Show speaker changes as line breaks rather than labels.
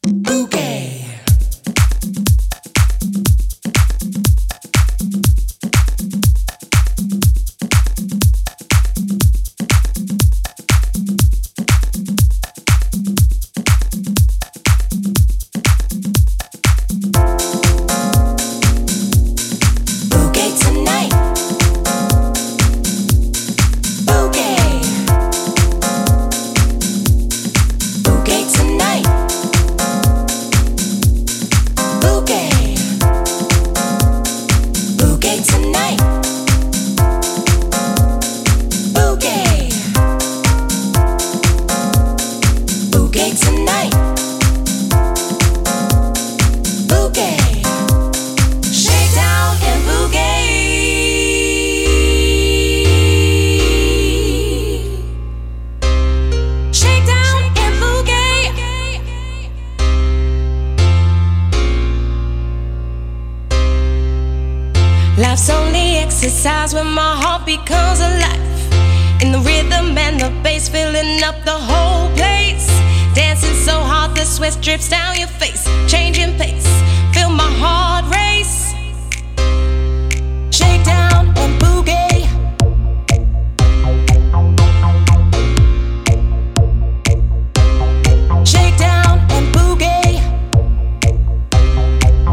Bouquet. Life's only exercise when my heart becomes alive. In the rhythm and the bass filling up the whole place. Dancing so hard the sweat drips down your face. Changing pace,